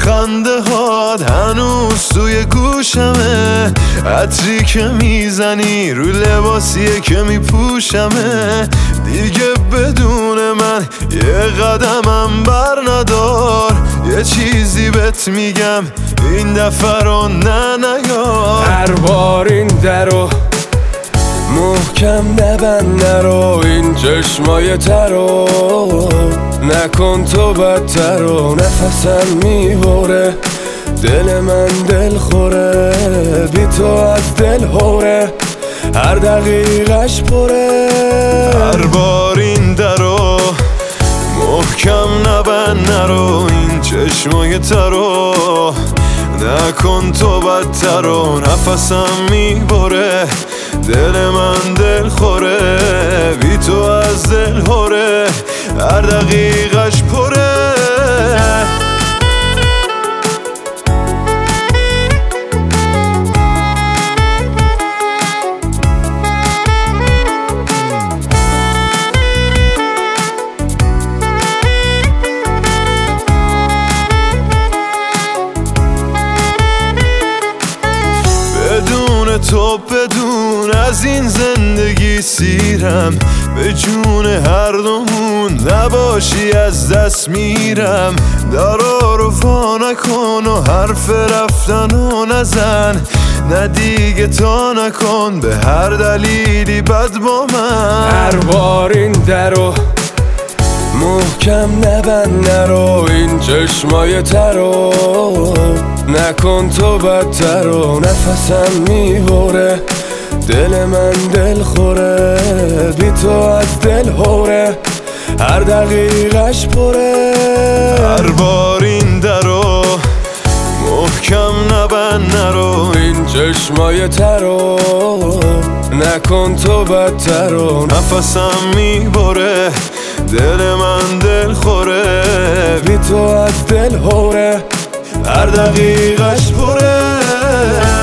خنده هات هنوز توی گوشمه، عطری که میزنی رو لباسیه که میپوشمه. دیگه بدون من یه قدمم بر ندار، یه چیزی بهت میگم این دفعه رو نیار. هر بار این درو محکم نبند، نرو این چشمای ترو نکن تو بدتر و نفسم میبره، دل من دل خوره، بی تو از دل هوره، هر دقیقش پره. هر بار این درو محکم نبند، نرو این چشمای ترو نکن تو بدتر و نفسم میبره، دل من دل خوره، بی تو از دل هوره، هر دقیقش پره. تو بدون از این زندگی سیرم، به جون هر دومون نباشی از دست میرم. درا رو وا نکن و حرف رفتن و نزن، نه دیگه تا نکن به هر دلیلی بد با من. هر بار این درو محکم نبند، نرو این چشمای ترو نکن تو بدتر و نفسم میبره، دل من دل خوره، بی تو از دل هوره، هر دقیقش پره. هر بار این درو محکم نبند، نرو این چشمای ترو نکن تو بدتر و نفسم میبره، دل من دل خوره، بی تو از دل هوره، هر دقیقش پره.